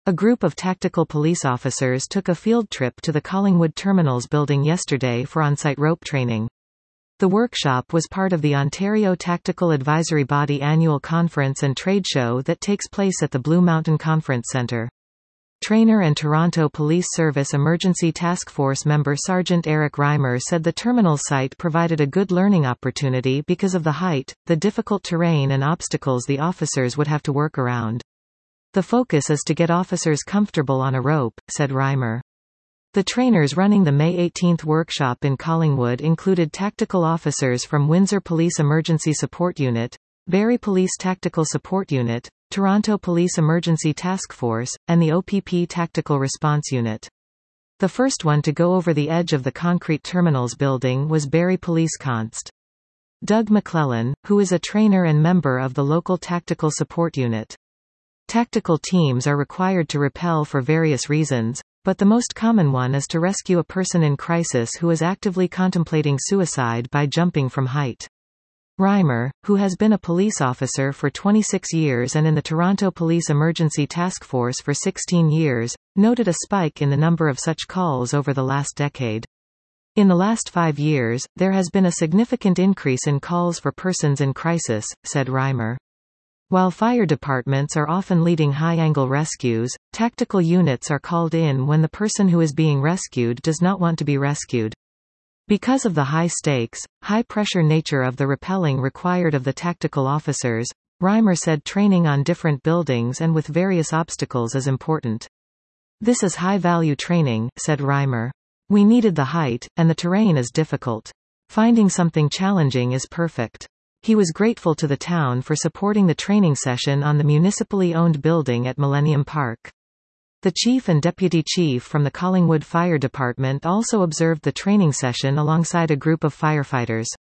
A group of tactical police officers took a field trip to the Collingwood Terminals building yesterday for on-site rope training. The workshop was part of the Ontario Tactical Advisory Body annual conference and trade show that takes place at the Blue Mountain Conference Centre. Trainer and Toronto Police Service Emergency Task Force member Sergeant Eric Reimer said the terminal site provided a good learning opportunity because of the height, the difficult terrain and obstacles the officers would have to work around. The focus is to get officers comfortable on a rope, said Reimer. The trainers running the May 18 workshop in Collingwood included tactical officers from Windsor Police Emergency Support Unit, Barrie Police Tactical Support Unit, Toronto Police Emergency Task Force, and the OPP Tactical Response Unit. The first one to go over the edge of the concrete terminals building was Barrie Police Const. Doug McClellan, who is a trainer and member of the local Tactical Support Unit. Tactical teams are required to rappel for various reasons, but the most common one is to rescue a person in crisis who is actively contemplating suicide by jumping from height. Reimer, who has been a police officer for 26 years and in the Toronto Police Emergency Task Force for 16 years, noted a spike in the number of such calls over the last decade. In the last 5 years, there has been a significant increase in calls for persons in crisis, said Reimer. While fire departments are often leading high-angle rescues, tactical units are called in when the person who is being rescued does not want to be rescued. Because of the high stakes, high-pressure nature of the rappelling required of the tactical officers, Reimer said training on different buildings and with various obstacles is important. This is high-value training, said Reimer. We needed the height, and the terrain is difficult. Finding something challenging is perfect. He was grateful to the town for supporting the training session on the municipally owned building at Millennium Park. The chief and deputy chief from the Collingwood Fire Department also observed the training session alongside a group of firefighters.